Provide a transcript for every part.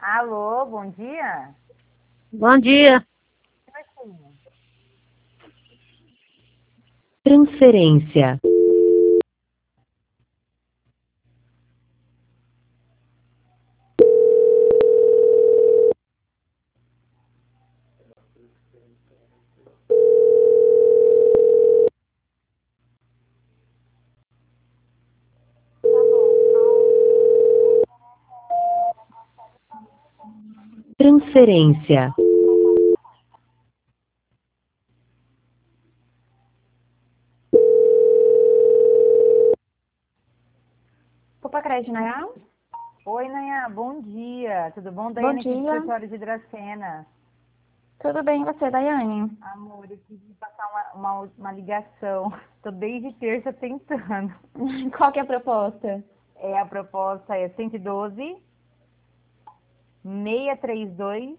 Alô, bom dia? Bom dia. Marcinho. Transferência. Transferência. Copacred, Nayá? Oi, Nayá, bom dia. Tudo bom? Bom Daiane aqui do dia. escritório de Dracena. Tudo bem, e você, Daiane? Amor, eu quis te passar uma ligação. Tô desde terça tentando. Qual que é a proposta? A proposta é 112 632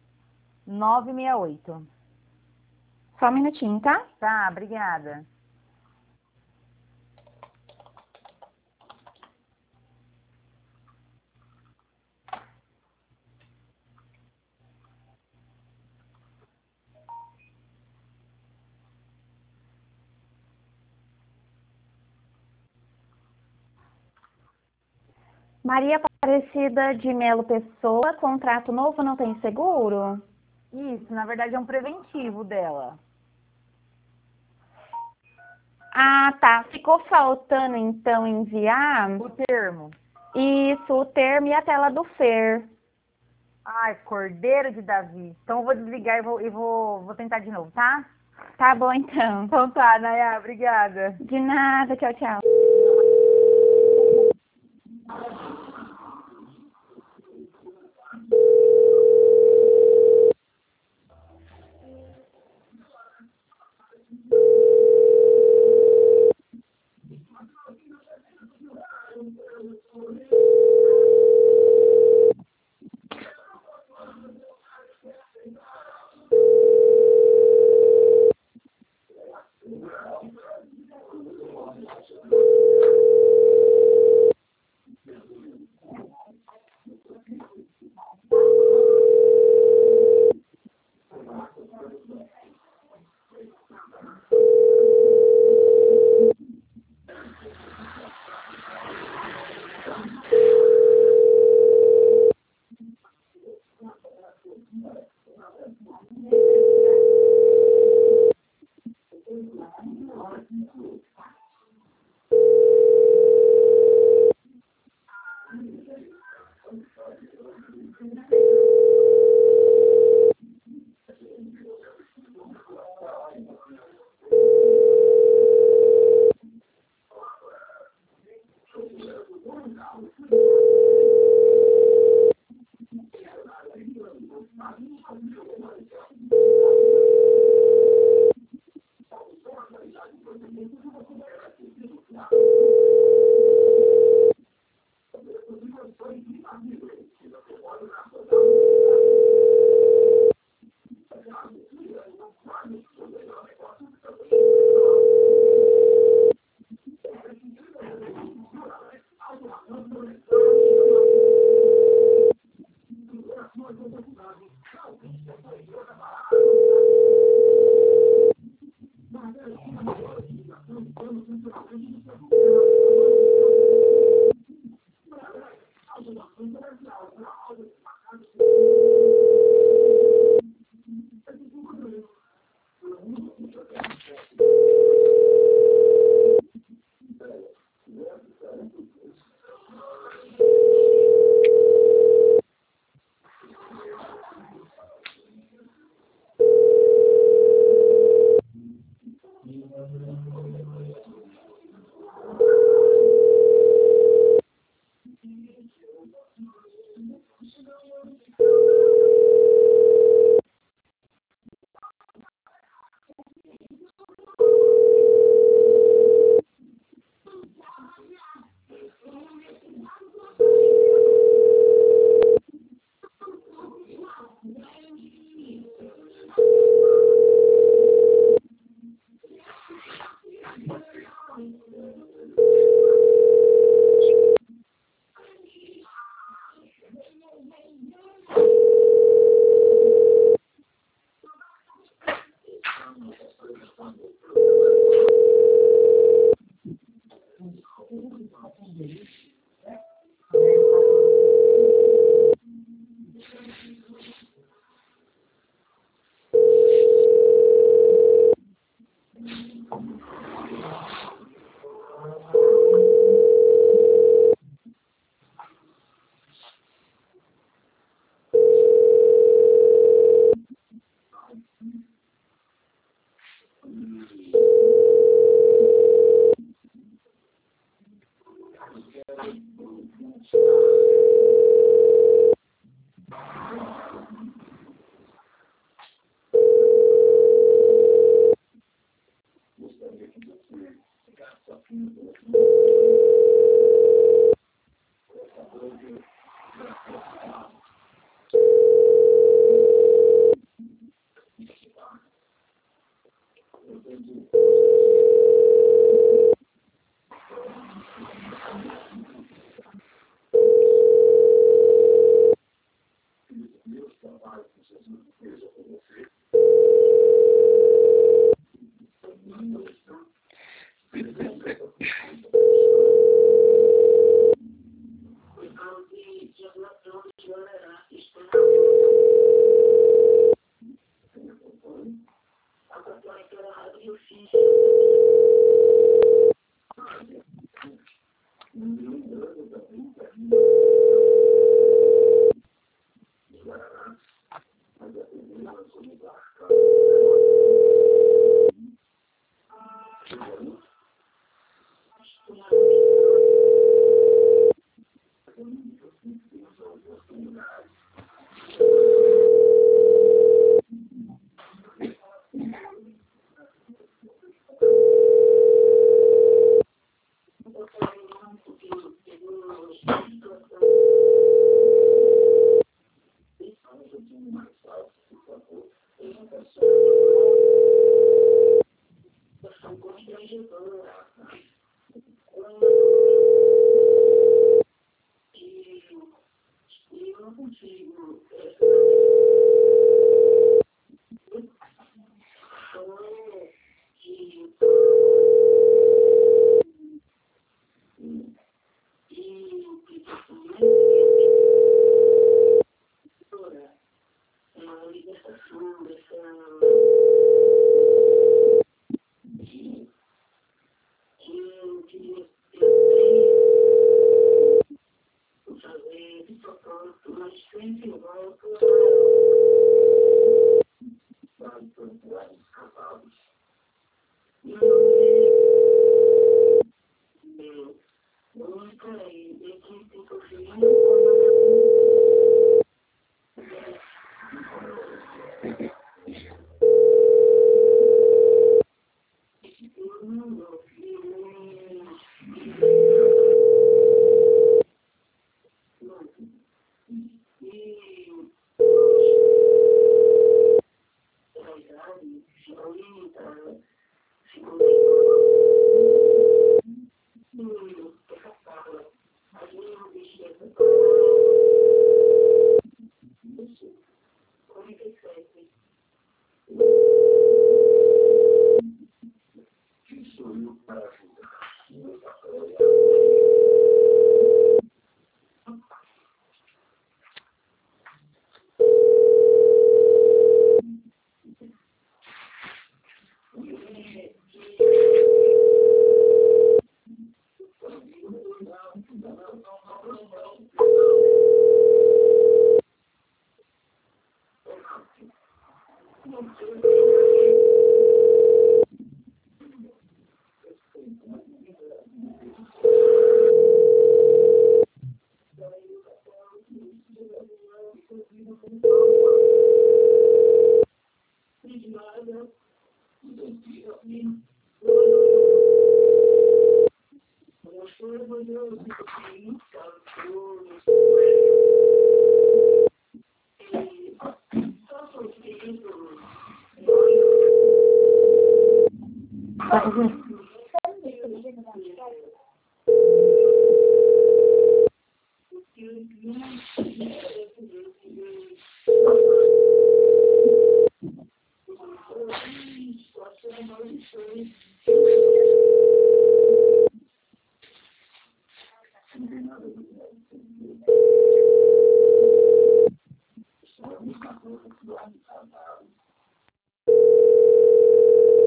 968. Só um minutinho, tá? Tá, obrigada. Maria Aparecida de Melo Pessoa, contrato novo não tem seguro? Isso, na verdade é um preventivo dela. Ah, tá. Ficou faltando, então, enviar O termo. isso, o termo e a tela do FER. Ai, Cordeiro de Davi. Então eu vou desligar e vou tentar de novo, tá? Tá bom, então. Então tá, Nayá, obrigada. De nada, tchau, tchau.